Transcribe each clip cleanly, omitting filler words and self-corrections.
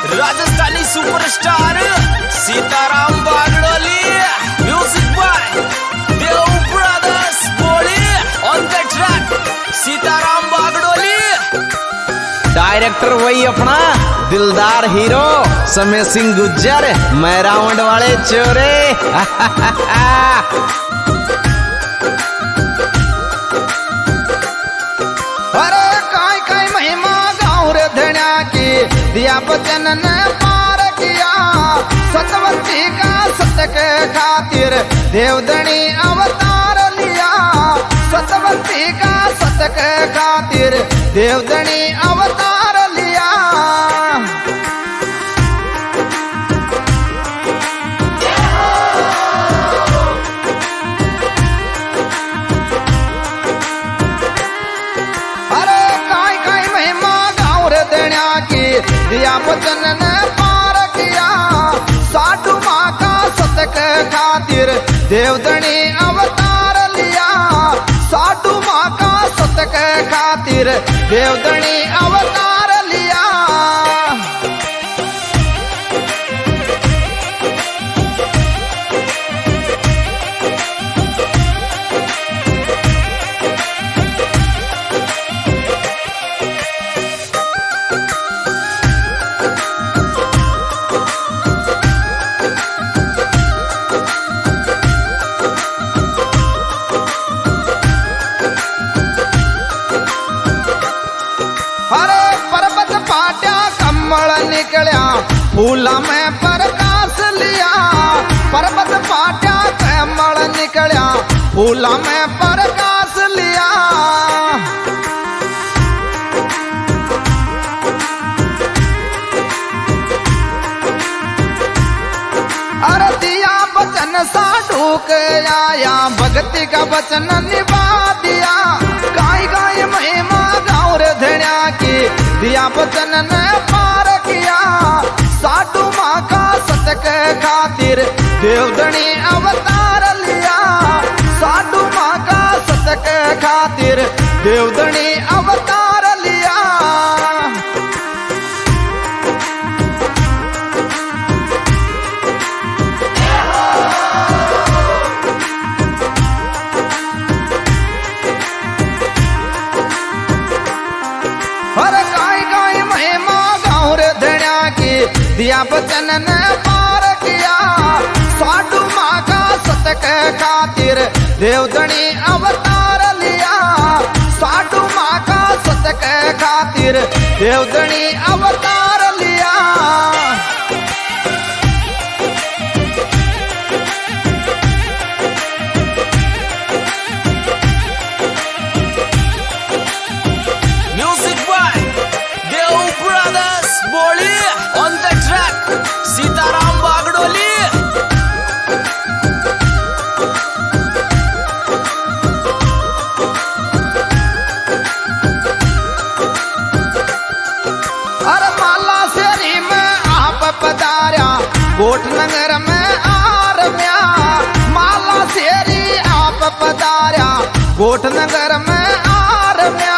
Rajasthani superstar Sitaram Bagdoli, music by Dev brothers बोली, on the track Sitaram Bagdoli. Director वही अपना दिलदार हीरो समय सिंह गुज्जर, मैं रावण वाले चोरे। अरे काय काय महिमा गाँव रे धन्या की, दिया बचन ने पार किया। सतवंती का सत्य के खातिर देवधनी अवतार लिया। सतवंती का सत्य के खातिर देवधनी अवतार लिया। अरे काय काय महिमा गाँव रे धन्या की, दिया बचन ने पार किया। साधु माँ का सत्य के खातिर देवधनी अवतार लिया। साधु माँ का सत्य के खातिर देवधनी अवतार लिया। अरे पर्वत पाट्या कमल निकलिया, फूला में प्रकाश लिया। पर्वत पाट्या कमल निकलिया, फूला में प्रकाश लिया। अरे दिया बचन साधु के आया, भक्ति का वचन निभा दिया। गाय गाय महिमा गाँव रे धन्या की, दिया बचन ने पार किया। साधु माँ का सत्य के खातिर देवधनी अवतार लिया। साधु माँ का सत्य के खातिर देवधनी अवतार लिया। अरे गाय गाय महिमा गाँव रे धन्या की, दिया बचन ने पार किया। साधु माँ का सत्य के खातिर देवधनी अवतार लिया। साधु माँ का सत्य के खातिर देवधनी अवतार लिया। म्यूजिक बाय देव ब्रदर्स बोली, on the track Sitaram Bagdoli. अरे माला शेरी में आप पधारा, गोठ नगर में आरम्या। माला शेरी आप पधारा, गोठ नगर में आरम्या।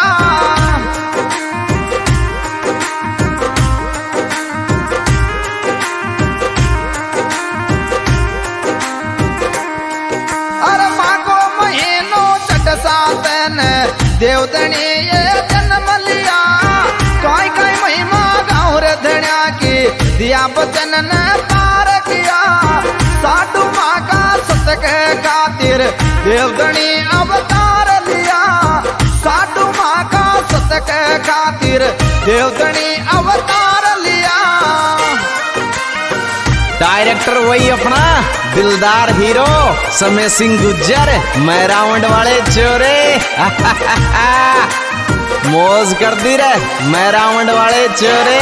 अरे माघो महीनो चट सातन देवधनी ये जन्म लिया। काय काय महिमा गाँव रे धन्या की, दिया बचन ने पार किया। साधु माँ का सत्य के खातिर देवधनी अवतार लिया। साधु माँ का सत्य के खातिर देवधनी अवतार लिया। डायरेक्टर वही अपना दिलदार हीरो समय सिंह गुज्जर, मैं रावण वाले चोरे। मौज कर दी रे मैं रावण वाले चोरे।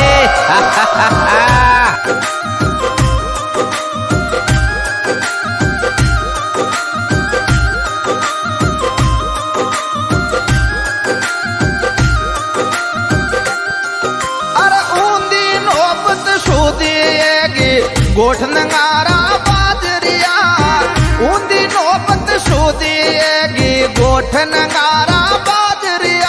अरे ऊंदी नौबत सूदिएगी, गोठ नगारा बाजरिया। ऊंदी नौबत सूदिएगी, गोठ नगारा बाजरिया।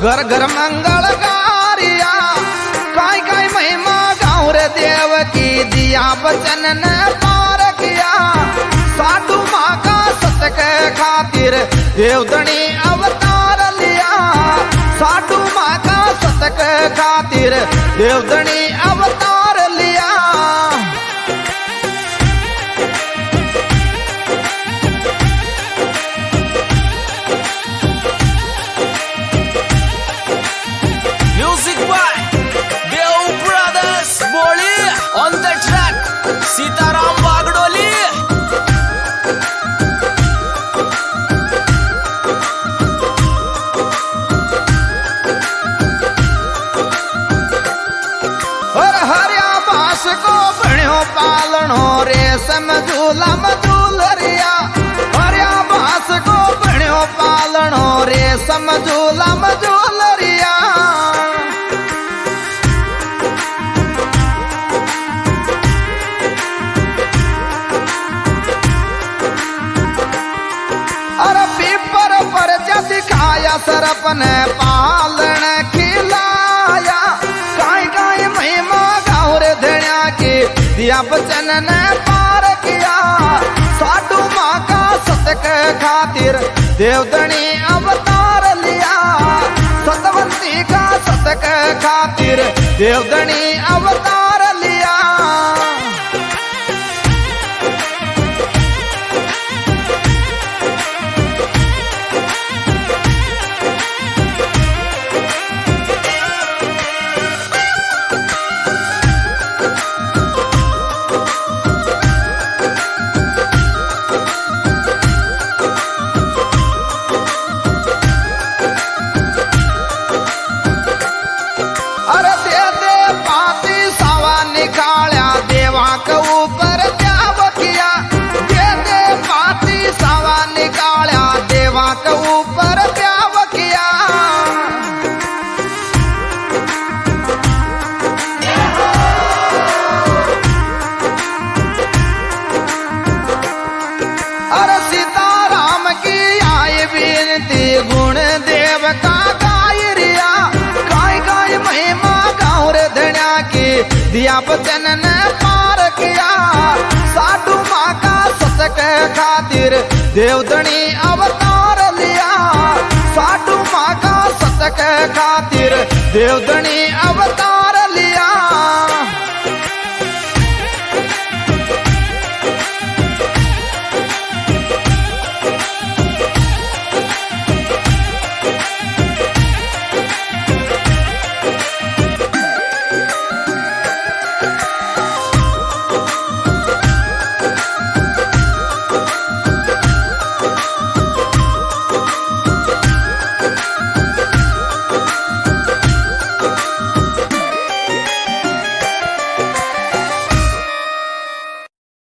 घर घर मंगल गारिया काय काय महिमा गाँव रे देव की दिया बचन ने पार किया साधु माँ का सतक खातिर देवधनी अवतार लिया साधु माँ का सतक खातिर देवधनी अवतार लिया म्यूजिक बाय देव ब्रदर्स बोली on the track Sitaram Vagdoli. और हरिया बास को बण्यो पालनो रेशम झूला मझूलरिया हरिया बास को बण्यो पालनो रेशम झूला मझूलरिया अरे पीपर पर जद खाया सरप ने पालन खिलाया काय काय महिमा गाँव रे धनिया की दिया बचन ने पार किया साधु माँ का सतक खातिर देवधनी अवतार लिया सतवंती का सतक खातिर देवधनी अवतार लिया अरे दे दे पाती सावा निकाल्या देवा के ऊपर त्याग किया दे दे पाती सावा निकाल्या देवा के ऊपर त्याग किया अरे सीताराम की आई विनती गुण देव का गाय रिया गाय गाय महिमा गाँव रे धनिया की दिया बचन ने पार किया साधु माँ का सतक खातिर देवधनी अवतार लिया साधु माँ का सतक खातिर देवधनी